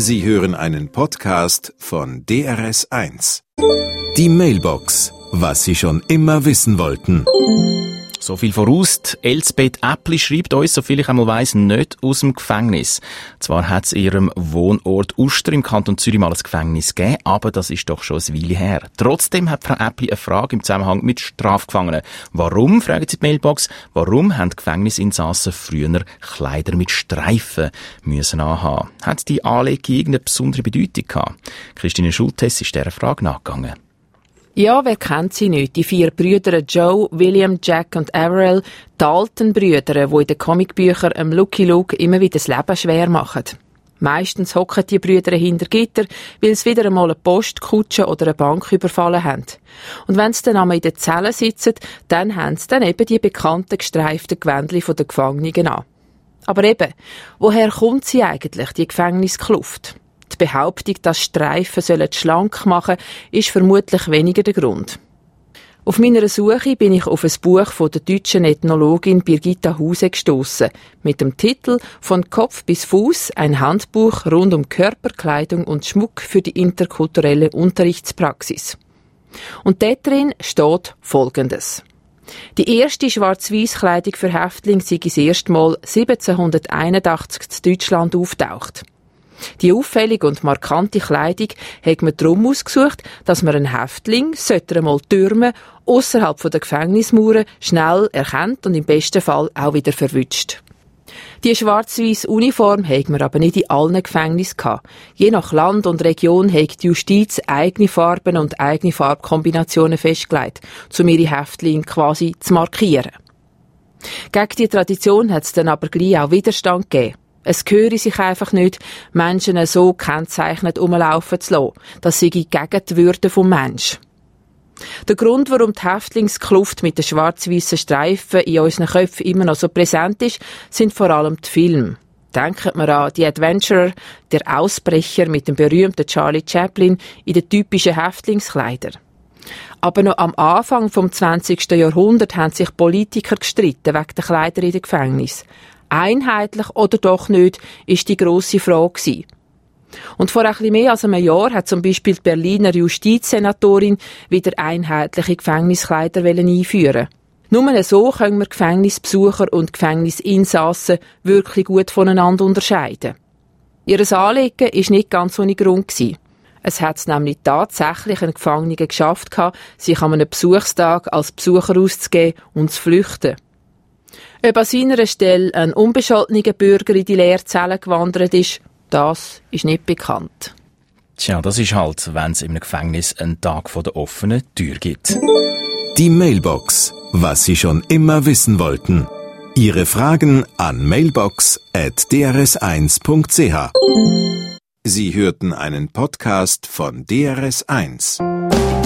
Sie hören einen Podcast von DRS1. Die Mailbox, was Sie schon immer wissen wollten. So viel voraus, Elsbeth Äppli schreibt uns, soviel ich einmal weiss, nicht aus dem Gefängnis. Zwar hat es in ihrem Wohnort Uster im Kanton Zürich mal ein Gefängnis gegeben, aber das ist doch schon eine Weile her. Trotzdem hat Frau Äppli eine Frage im Zusammenhang mit Strafgefangenen. Warum, fragen sie die Mailbox, warum haben Gefängnisinsassen früher Kleider mit Streifen müssen anhaben? Hat die Anlegung irgendeine besondere Bedeutung gehabt? Christine Schultes ist dieser Frage nachgegangen. Ja, wer kennt sie nicht? Die 4 Brüder Joe, William, Jack und Averell, die alten Brüder, die in den Comicbüchern Lucky Luke immer wieder das Leben schwer machen. Meistens hocken die Brüder hinter Gitter, weil sie wieder einmal eine Postkutsche oder eine Bank überfallen haben. Und wenn sie dann einmal in der Zelle sitzen, dann haben sie dann eben die bekannten gestreiften Gewändchen der Gefangenen an. Aber eben, woher kommt sie eigentlich, die Gefängniskluft? Die Behauptung, dass Streifen schlank machen sollen, ist vermutlich weniger der Grund. Auf meiner Suche bin ich auf ein Buch von der deutschen Ethnologin Birgitta Huse gestossen, mit dem Titel «Von Kopf bis Fuß – ein Handbuch rund um Körperkleidung und Schmuck für die interkulturelle Unterrichtspraxis». Und dort drin steht Folgendes. Die erste Schwarz-Weiß-Kleidung für Häftlinge sei das erste Mal 1781 in Deutschland auftaucht. Die auffällige und markante Kleidung hat man darum ausgesucht, dass man einen Häftling, sollte er mal türmen, ausserhalb der Gefängnismauern schnell erkennt und im besten Fall auch wieder verwünscht. Die schwarz-weiss Uniform hat man aber nicht in allen Gefängnissen gehabt. Je nach Land und Region hat die Justiz eigene Farben und eigene Farbkombinationen festgelegt, um ihre Häftlinge quasi zu markieren. Gegen die Tradition hat es dann aber gleich auch Widerstand gegeben. Es gehöre sich einfach nicht, Menschen so kennzeichnet rumlaufen zu lassen. Das sei gegen die Würde des Menschen. Der Grund, warum die Häftlingskluft mit den schwarz-weißen Streifen in unseren Köpfen immer noch so präsent ist, sind vor allem die Filme. Denken wir an «The Adventurer», der Ausbrecher mit dem berühmten Charlie Chaplin in den typischen Häftlingskleidern. Aber noch am Anfang vom 20. Jahrhundert haben sich Politiker gestritten wegen der Kleider in den Gefängnissen. Einheitlich oder doch nicht, ist die grosse Frage gewesen. Und vor ein bisschen mehr als einem Jahr hat zum Beispiel die Berliner Justizsenatorin wieder einheitliche Gefängniskleider einführen. Nur so können wir Gefängnisbesucher und Gefängnisinsassen wirklich gut voneinander unterscheiden. Ihr Anliegen war nicht ganz ohne Grund. Es hat nämlich tatsächlich einen Gefangenen geschafft, sich an einem Besuchstag als Besucher auszugeben und zu flüchten. Ob an seiner Stelle ein unbescholtener Bürger in die Leerzelle gewandert ist, das ist nicht bekannt. Tja, das ist halt, wenn es in einem Gefängnis einen Tag vor der offenen Tür gibt. Die Mailbox, was Sie schon immer wissen wollten. Ihre Fragen an mailbox@drs1.ch. Sie hörten einen Podcast von DRS1.